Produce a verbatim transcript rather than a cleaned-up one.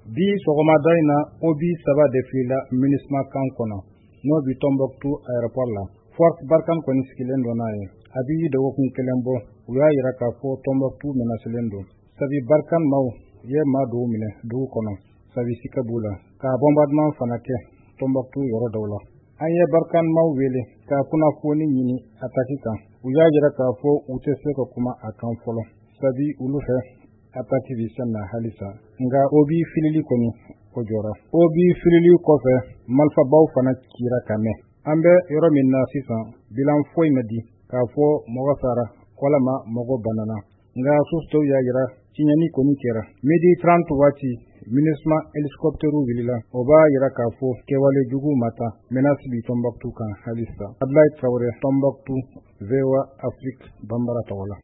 bi sɔgɔmada in na o bi saba de filila MINUSMA kan kɔnɔ n'o bi Tombouctou aéroport la. Force Barkhane kɔni sigilen don n'a ye. A bi dɔgɔkun kelen bɔ u y'a yira k'a fɔ Tombouctou menacelen don. Sabi Barkhane maaw ye maa dɔw minɛ dugu kɔnɔ sabi sika b'u la ka bombardement fana kɛ Tombouctou yɔrɔ dɔw la. An ye Barkhane maaw wele ka kunnafoni ɲini ataki kan. U y'a yira k'a fɔ u tɛ se ka kuma a kan fɔlɔ sabi olu fɛ ataki bi sen na halisa. Nga o bi filili kɔni o jɔra. O bi filili kɔfɛ marifabaw fana cira ka mɛn. An bɛ yɔrɔ min na sisan bilan foyi ma di k'a fɔ mɔgɔ sara walama mɔgɔ banana. Nga sosow y'a yira tiɲɛni kɔni kɛra. Midi trente waati MINUSMA hélicoptère wulila. O b'a yira k'a fɔ kɛwale jugu ma taa menace bi Tombouctou kan halisa. Ablaye Traoré, Tombouctou, V O A Afrique, Bambara tɔgɔ la.